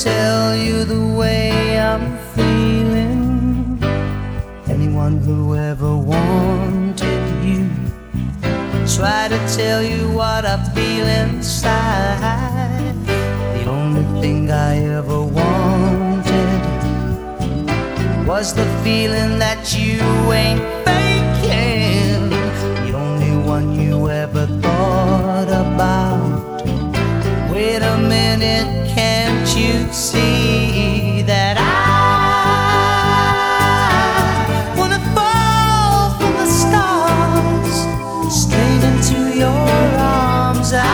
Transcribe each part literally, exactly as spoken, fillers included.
tell you the way I'm feeling. Anyone who ever wanted you try to tell you what I feel inside. The only thing I ever wanted was the feeling that you ain't faking. The only one you ever thought about. Wait a minute, can't you see that I wanna fall from the stars straight into your arms? I,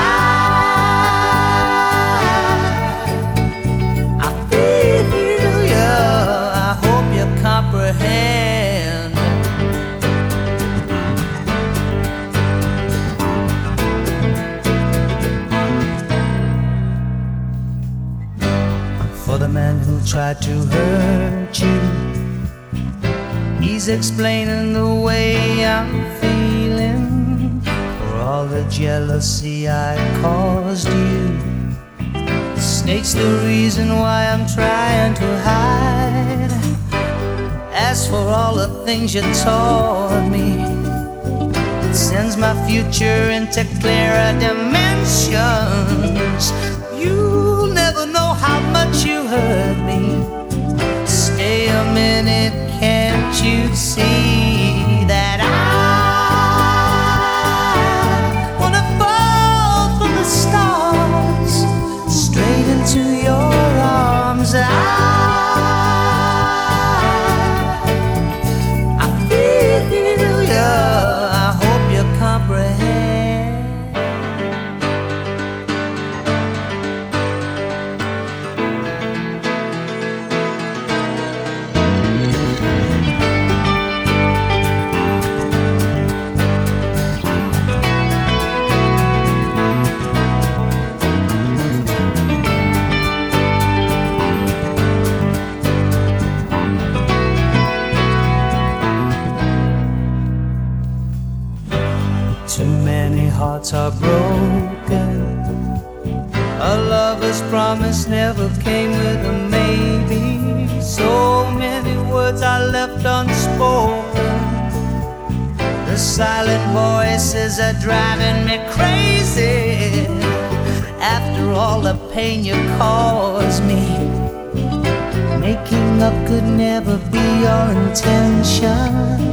I feel you, I hope you comprehend. For the man who tried to hurt you, he's explaining the way I'm feeling. For all the jealousy I caused you, the snake's the reason why I'm trying to hide. As for all the things you taught me, it sends my future into clearer dimensions. You'll never know how much you hurt me. Stay a minute, can't you see that I wanna fall from the stars straight into your arms? I, I feel you, I hope you comprehend. Too many hearts are broken. A lover's promise never came with a maybe. So many words are left unspoken. The silent voices are driving me crazy. After all the pain you caused me, making up could never be your intention.